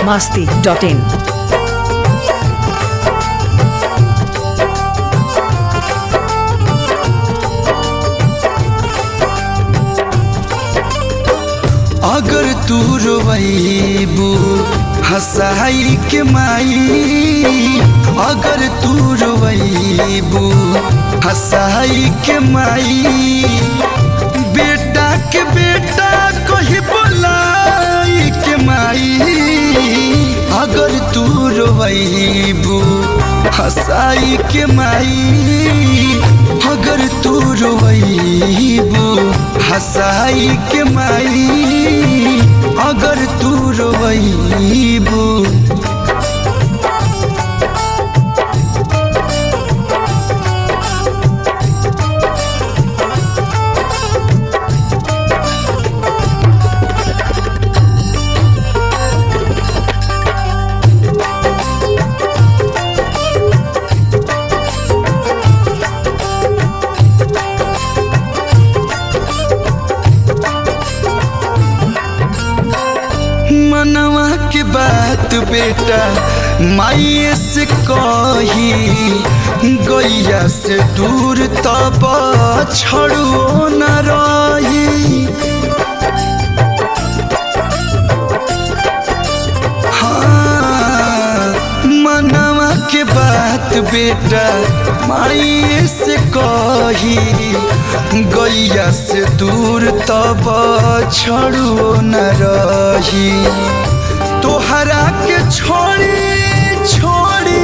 biharmasti.in अगर तू रोइबू हंसाई के माई, अगर तू रोइबू हंसाई के माई, बेटा के बेटा कही बोलाई के माई, अगर तू रोइबू हंसाई के माई, अगर तू रोइबू हंसाई के माई, अगर तू रोइबू। मनवा के बात बेटा माई से कही, गैया से दूर तब छड़ो न रही। हाँ, मनवा के बात बेटा माई से कही, गैया से दूर तब छड़ो न रही। तोहरा के छोड़ी छोड़ी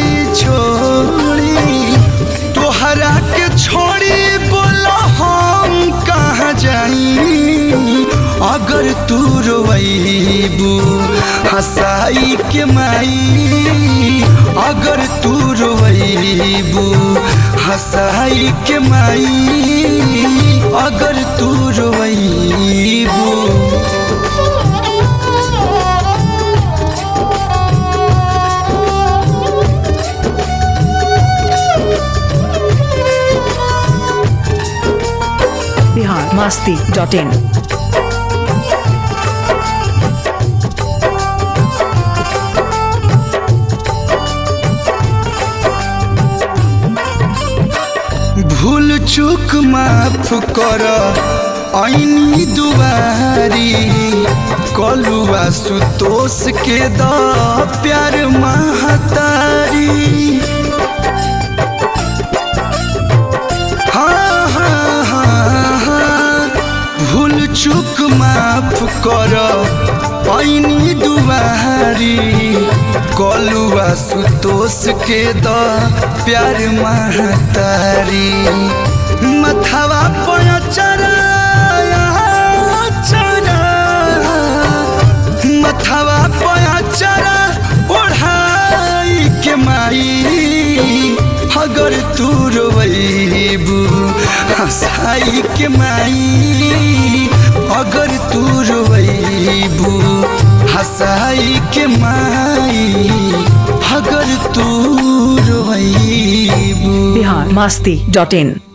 छोड़ी, तोहरा के छोड़ी बोला हम कहाँ जाई, अगर तू रोइबू हंसाई के माई, अगर तू रोइबू हंसाई के माई, अगर तू रोइबू। biharmasti.in भूल चूक माफ कर आईनी दुआरी, कलुआ सुतोष के द प्यार महतारी। हाँ हाँ हाँ हाँ, भूल चूक माफ कर आईनी दुआरी, कलुआ सुतोष के द प्यार महतारी। मथवा पर चरा चरा, मथवा पर चरा ओढ़ाई के माई, अगर तू रोइबू हंसाई के माई, अगर तू रोइबू हंसाई के माई, अगर तू रोइबू। biharmasti.in